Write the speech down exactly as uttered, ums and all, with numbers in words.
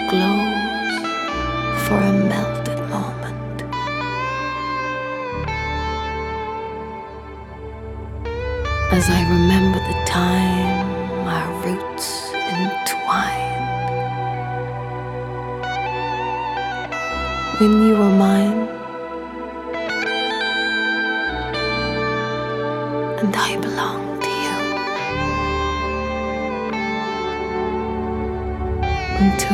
glows for a melted moment. As I remember the time our roots entwined, when you were mine and I belonged to you, until